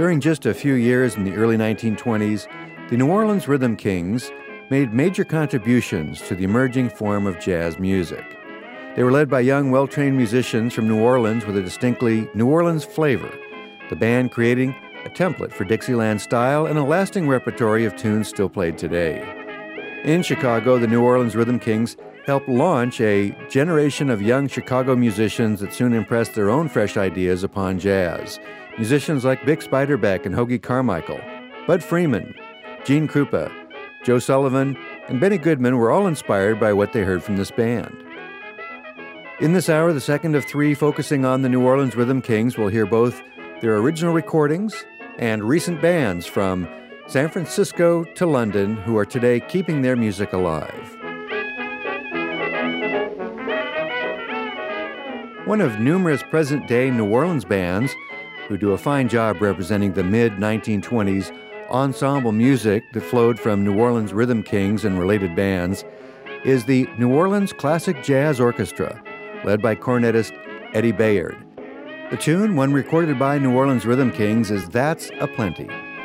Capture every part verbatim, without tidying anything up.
During just a few years in the early nineteen twenties, the New Orleans Rhythm Kings made major contributions to the emerging form of jazz music. They were led by young, well-trained musicians from New Orleans with a distinctly New Orleans flavor, the band creating a template for Dixieland style and a lasting repertory of tunes still played today. In Chicago, the New Orleans Rhythm Kings helped launch a generation of young Chicago musicians that soon impressed their own fresh ideas upon jazz. Musicians like Bix Beiderbecke and Hoagy Carmichael, Bud Freeman, Gene Krupa, Joe Sullivan, and Benny Goodman were all inspired by what they heard from this band. In this hour, the second of three focusing on the New Orleans Rhythm Kings, we'll hear both their original recordings and recent bands from San Francisco to London who are today keeping their music alive. One of numerous present-day New Orleans bands who do a fine job representing the mid nineteen twenties ensemble music that flowed from New Orleans Rhythm Kings and related bands is the New Orleans Classic Jazz Orchestra, led by cornetist Eddie Bayard. The tune, one recorded by New Orleans Rhythm Kings, is That's a Plenty.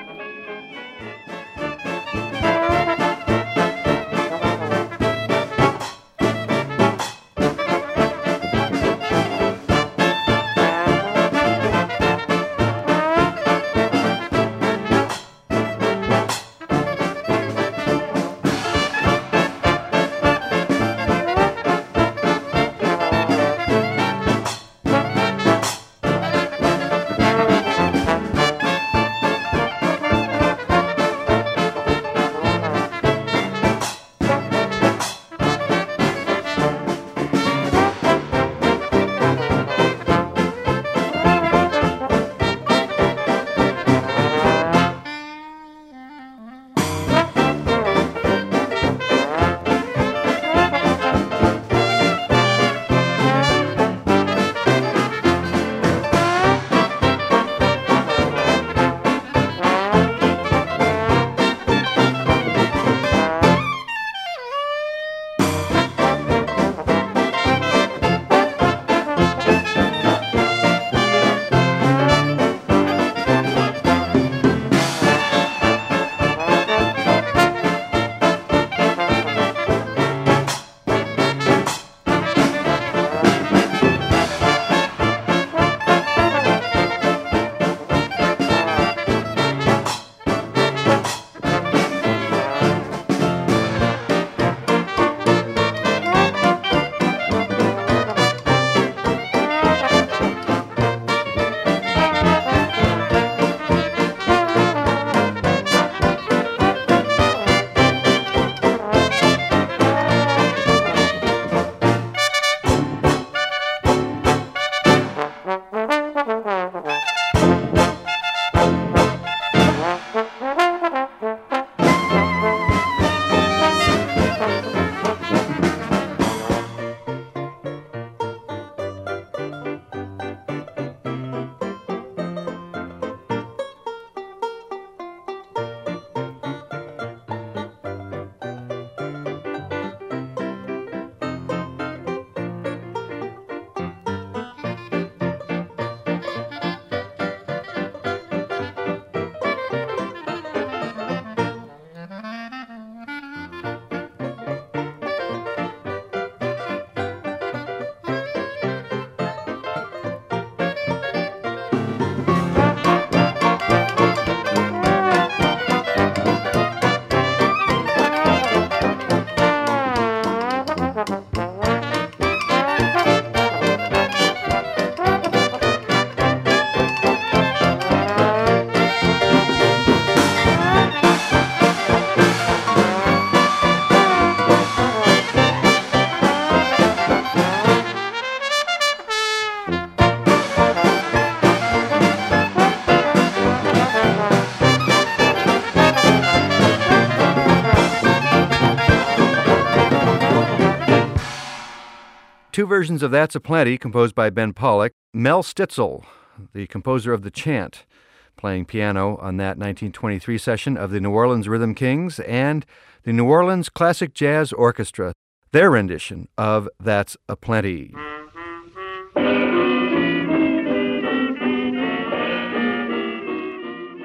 Two versions of That's a Plenty, composed by Ben Pollack. Mel Stitzel, the composer of The Chant, playing piano on that nineteen twenty-three session of the New Orleans Rhythm Kings, and the New Orleans Classic Jazz Orchestra, their rendition of That's a Plenty.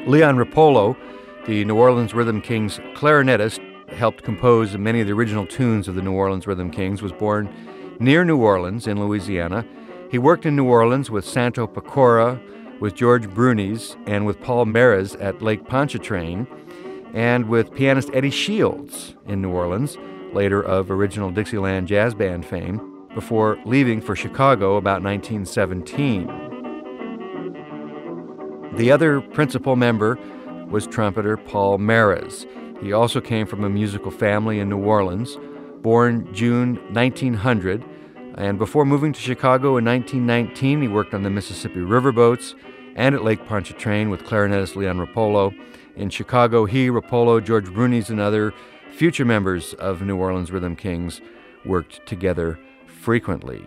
Leon Rapolo, the New Orleans Rhythm Kings clarinetist, helped compose many of the original tunes of the New Orleans Rhythm Kings, was born near New Orleans in Louisiana. He worked in New Orleans with Santo Pecora, with George Brunis, and with Paul Meres at Lake Pontchartrain, and with pianist Eddie Shields in New Orleans, later of original Dixieland Jazz Band fame, before leaving for Chicago about nineteen seventeen. The other principal member was trumpeter Paul Meres. He also came from a musical family in New Orleans, born June nineteen hundred, and before moving to Chicago in nineteen nineteen, he worked on the Mississippi riverboats and at Lake Pontchartrain with clarinetist Leon Rapolo. In Chicago, he, Rapolo, George Brunis, and other future members of New Orleans Rhythm Kings worked together frequently.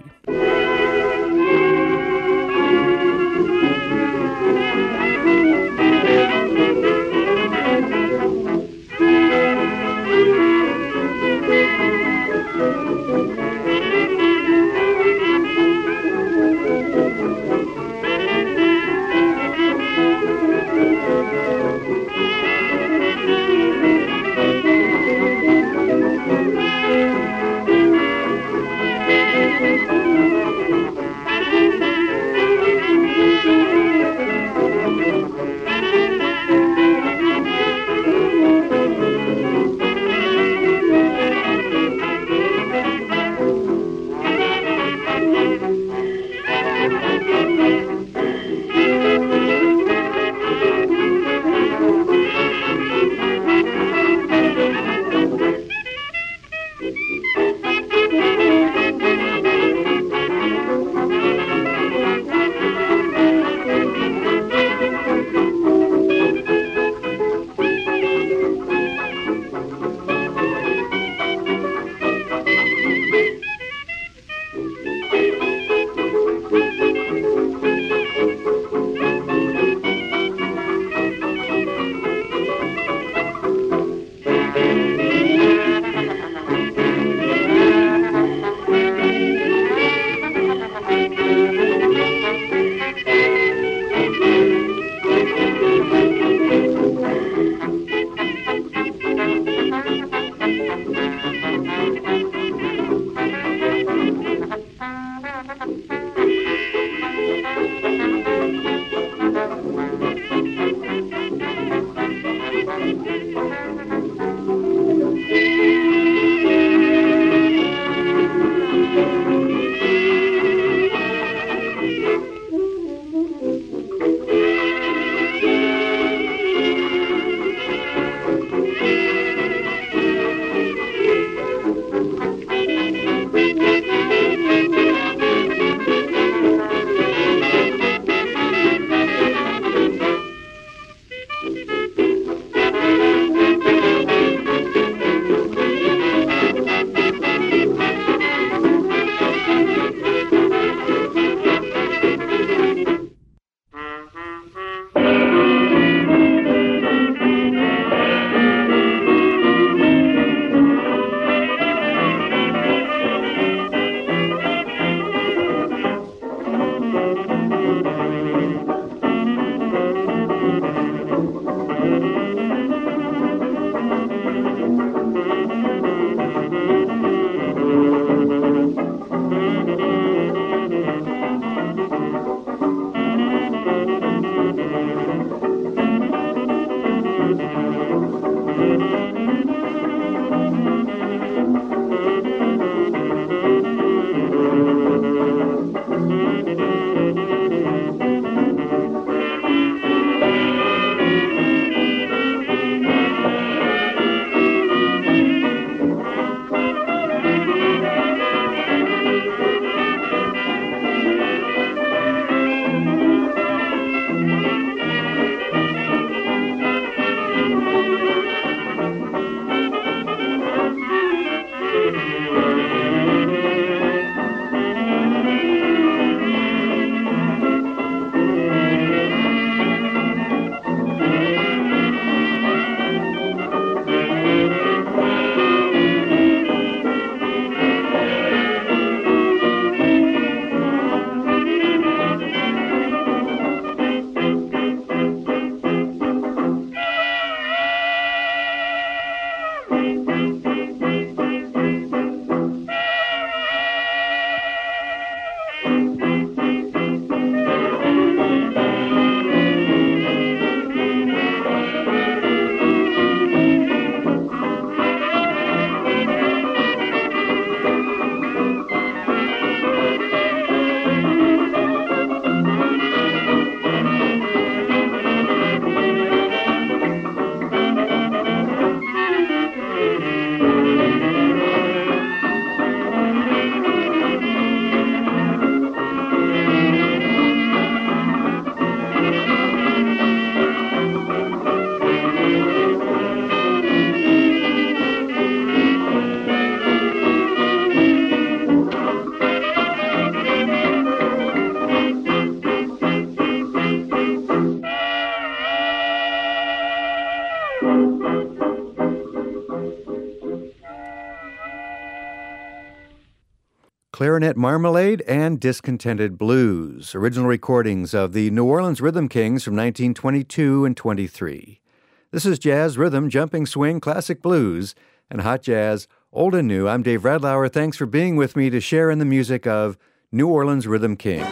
Clarinet Marmalade and Discontented Blues, original recordings of the New Orleans Rhythm Kings from nineteen twenty-two and twenty-three. This is Jazz, Rhythm, Jumping Swing, Classic Blues, and Hot Jazz, Old and New. I'm Dave Radlauer. Thanks for being with me to share in the music of New Orleans Rhythm Kings.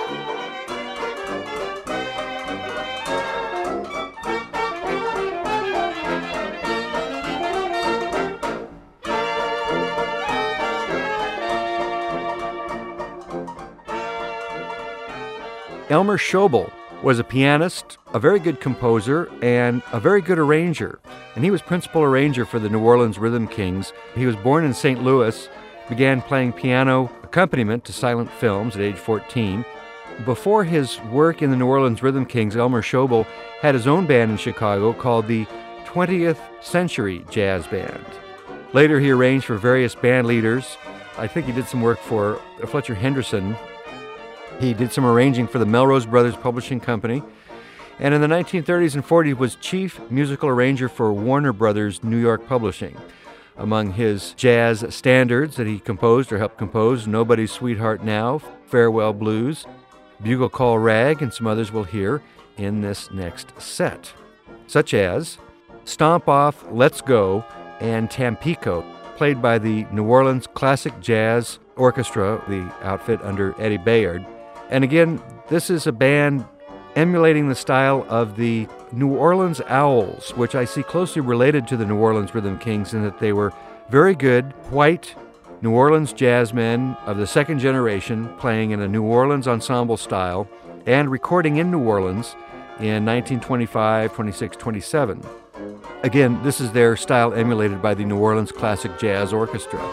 Elmer Schobel was a pianist, a very good composer, and a very good arranger. And he was principal arranger for the New Orleans Rhythm Kings. He was born in Saint Louis, began playing piano accompaniment to silent films at age fourteen. Before his work in the New Orleans Rhythm Kings, Elmer Schobel had his own band in Chicago called the twentieth Century Jazz Band. Later, he arranged for various band leaders. I think he did some work for Fletcher Henderson. He did some arranging for the Melrose Brothers Publishing Company, and in the nineteen thirties and forties was chief musical arranger for Warner Brothers New York Publishing. Among his jazz standards that he composed or helped compose, Nobody's Sweetheart Now, Farewell Blues, Bugle Call Rag, and some others we'll hear in this next set, such as Stomp Off, Let's Go, and Tampico, played by the New Orleans Classic Jazz Orchestra, the outfit under Eddie Bayard. And again, this is a band emulating the style of the New Orleans Owls, which I see closely related to the New Orleans Rhythm Kings in that they were very good, white New Orleans jazzmen of the second generation playing in a New Orleans ensemble style and recording in New Orleans in nineteen twenty-five, twenty-six, twenty-seven. Again, this is their style emulated by the New Orleans Classic Jazz Orchestra.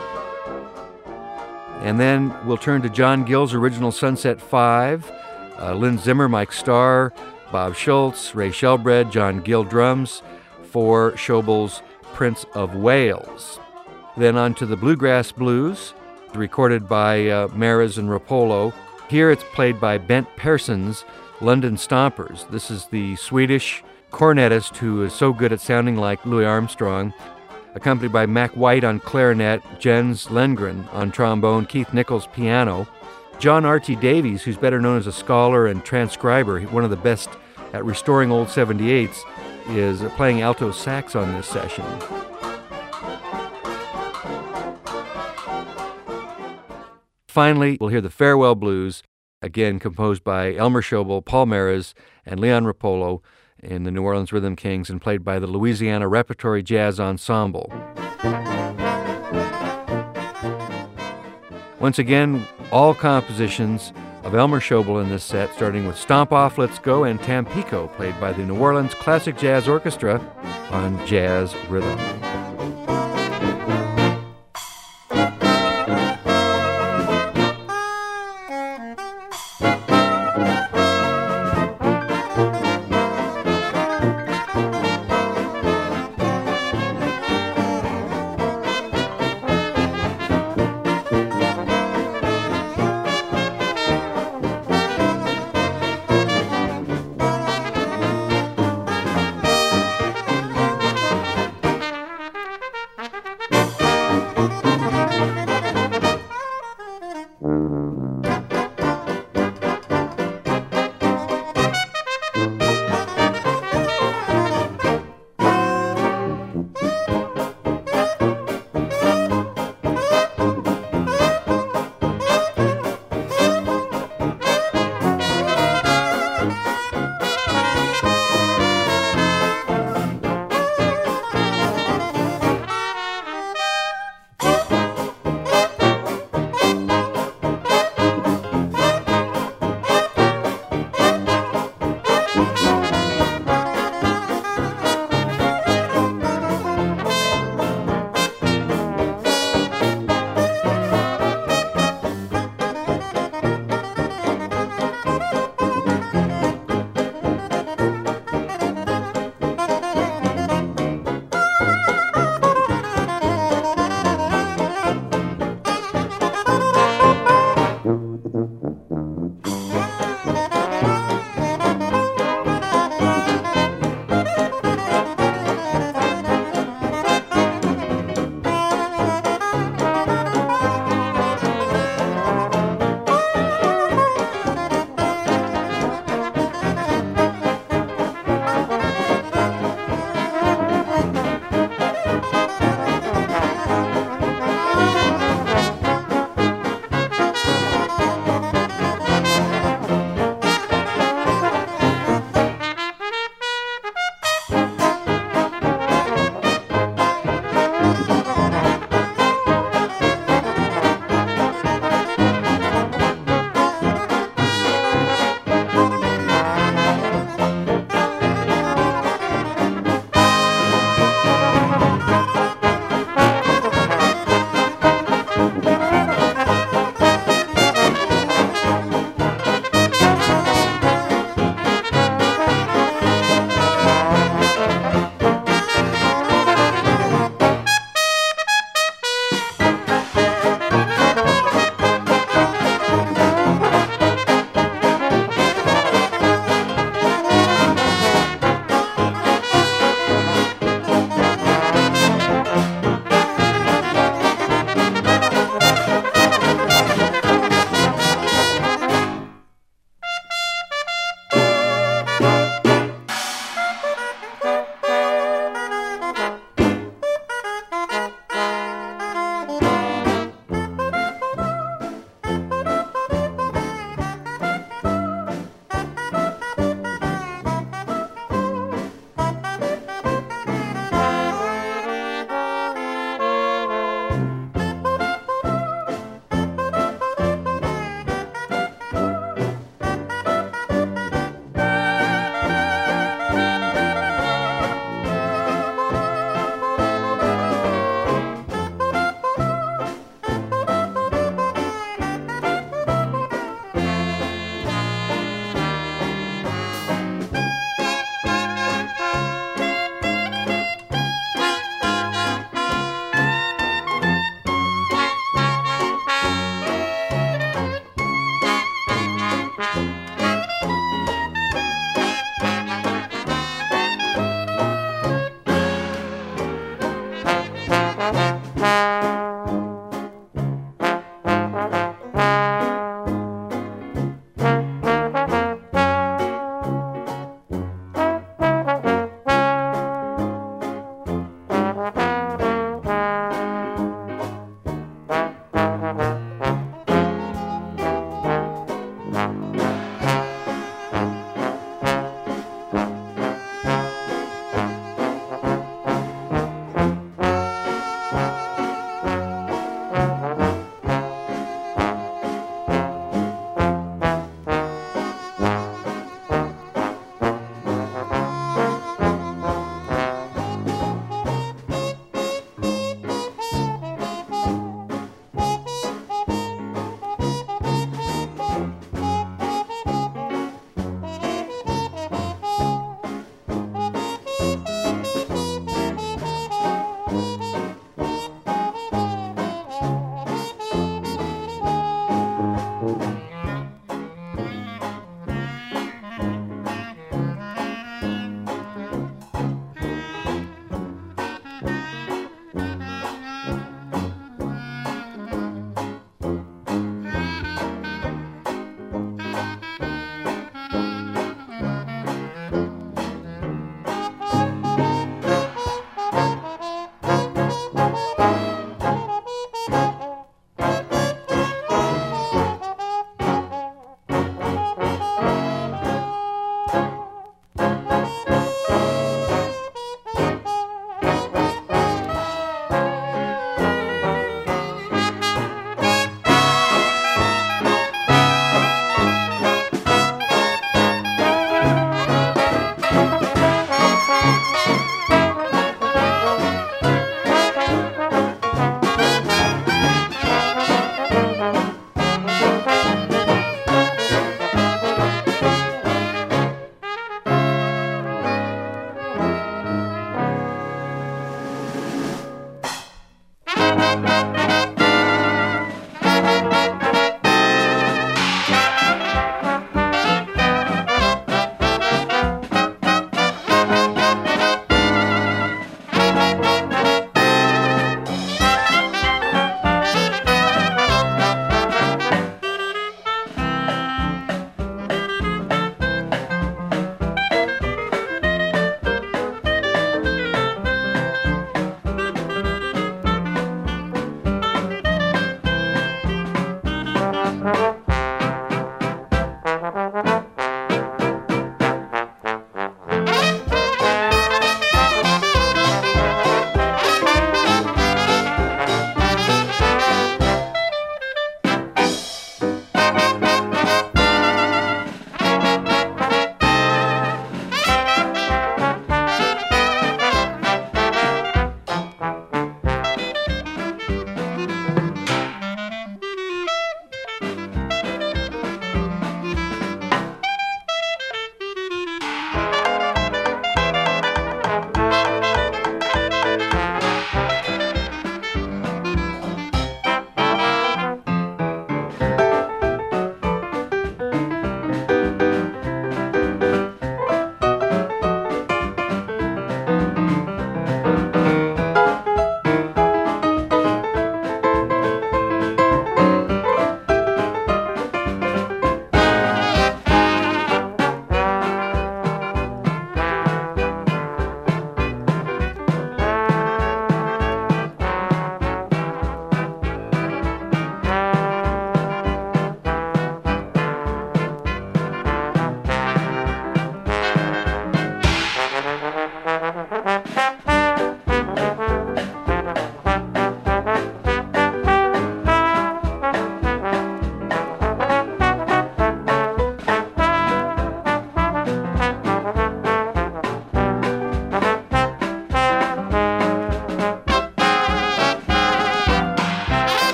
And then we'll turn to John Gill's original Sunset Five, uh, Lynn Zimmer, Mike Starr, Bob Schultz, Ray Shelbred, John Gill drums for Schobel's Prince of Wales. Then on to the Bluegrass Blues, recorded by uh, Maris and Rapolo. Here it's played by Bent Pearson's London Stompers. This is the Swedish cornetist who is so good at sounding like Louis Armstrong, accompanied by Mac White on clarinet, Jens Lengren on trombone, Keith Nichols piano. John R T Davies, who's better known as a scholar and transcriber, one of the best at restoring old seventy-eights, is playing alto sax on this session. Finally, we'll hear the Farewell Blues, again composed by Elmer Schobel, Paul Maris, and Leon Rapolo, in the New Orleans Rhythm Kings and played by the Louisiana Repertory Jazz Ensemble. Once again, all compositions of Elmer Schobel in this set, starting with Stomp Off, Let's Go, and Tampico, played by the New Orleans Classic Jazz Orchestra on Jazz Rhythm.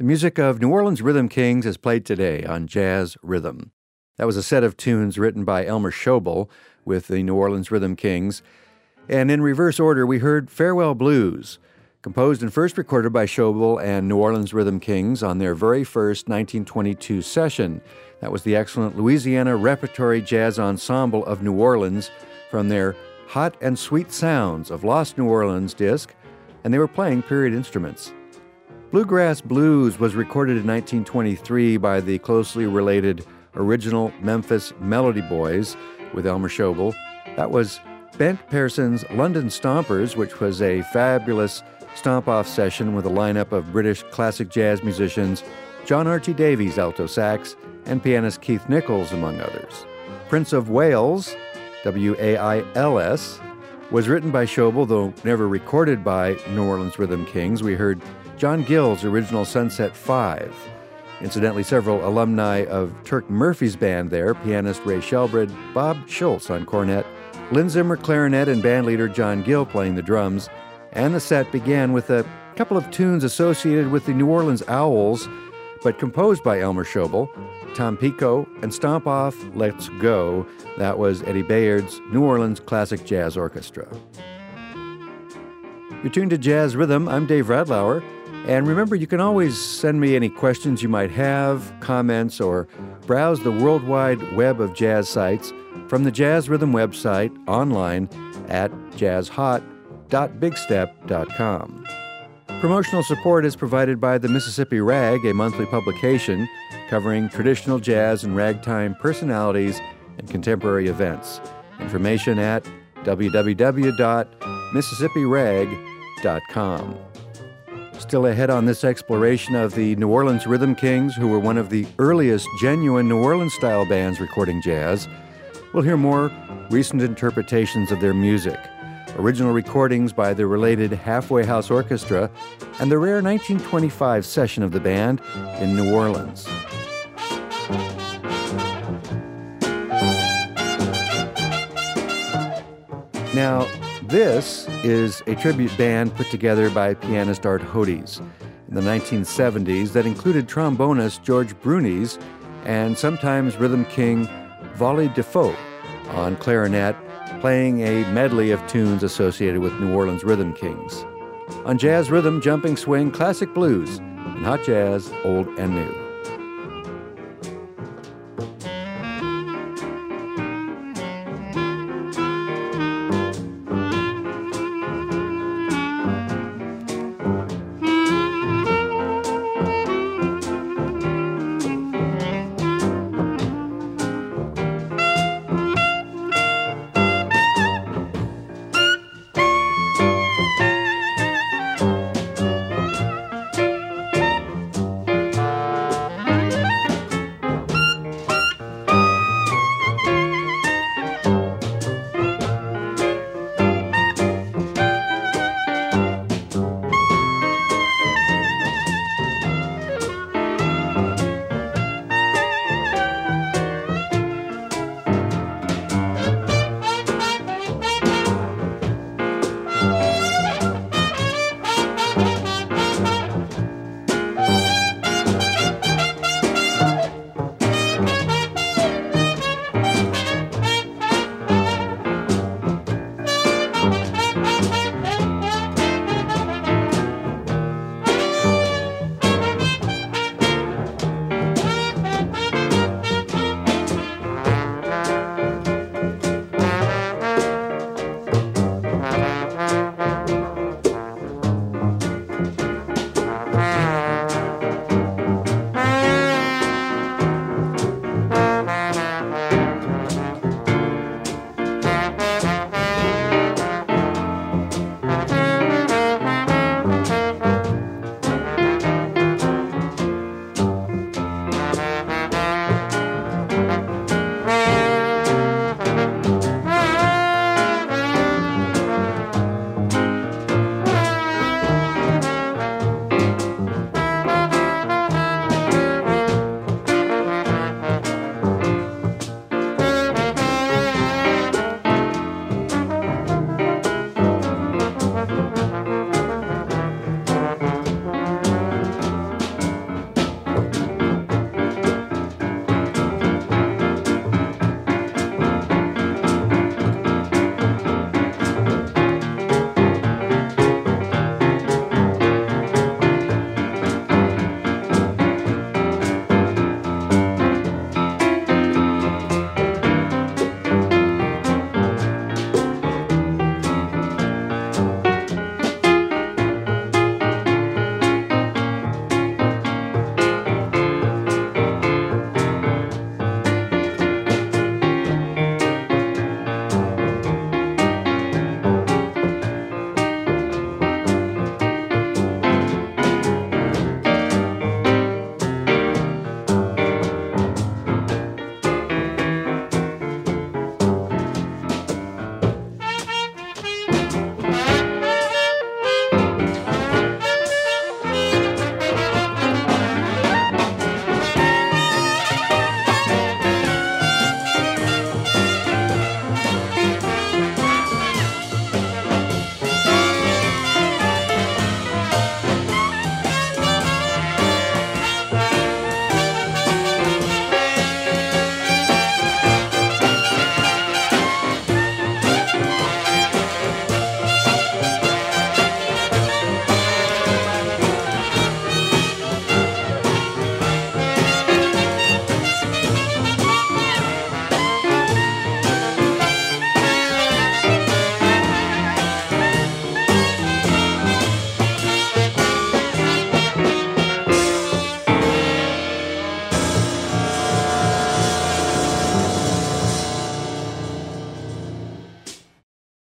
The music of New Orleans Rhythm Kings is played today on Jazz Rhythm. That was a set of tunes written by Elmer Schobel with the New Orleans Rhythm Kings. And in reverse order, we heard Farewell Blues, composed and first recorded by Schobel and New Orleans Rhythm Kings on their very first nineteen twenty-two session. That was the excellent Louisiana Repertory Jazz Ensemble of New Orleans from their Hot and Sweet Sounds of Lost New Orleans disc, and they were playing period instruments. Bluegrass Blues was recorded in nineteen twenty-three by the closely related original Memphis Melody Boys with Elmer Schobel. That was Bent Pearson's London Stompers, which was a fabulous stomp-off session with a lineup of British classic jazz musicians, John Archie Davies, alto sax, and pianist Keith Nichols, among others. Prince of Wales, W A I L S, was written by Schobel, though never recorded by New Orleans Rhythm Kings. We heard John Gill's original Sunset Five. Incidentally, several alumni of Turk Murphy's band there, pianist Ray Shelbred, Bob Schultz on cornet, Lynn Zimmer clarinet, and bandleader John Gill playing the drums. And the set began with a couple of tunes associated with the New Orleans Owls, but composed by Elmer Schobel, Tom Pico, and Stomp Off, Let's Go. That was Eddie Bayard's New Orleans Classic Jazz Orchestra. You're tuned to Jazz Rhythm. I'm Dave Radlauer. And remember, you can always send me any questions you might have, comments, or browse the worldwide web of jazz sites from the Jazz Rhythm website online at jazz hot dot big step dot com. Promotional support is provided by the Mississippi Rag, a monthly publication covering traditional jazz and ragtime personalities and contemporary events. Information at w w w dot mississippi rag dot com. Still ahead on this exploration of the New Orleans Rhythm Kings, who were one of the earliest genuine New Orleans-style bands recording jazz, we'll hear more recent interpretations of their music, original recordings by the related Halfway House Orchestra, and the rare nineteen twenty-five session of the band in New Orleans. Now, this is a tribute band put together by pianist Art Hodes in the nineteen seventies that included trombonist George Brunis and sometimes rhythm king Volley Defoe on clarinet, playing a medley of tunes associated with New Orleans Rhythm Kings. On Jazz Rhythm, jumping swing, classic blues, and hot jazz, old and new.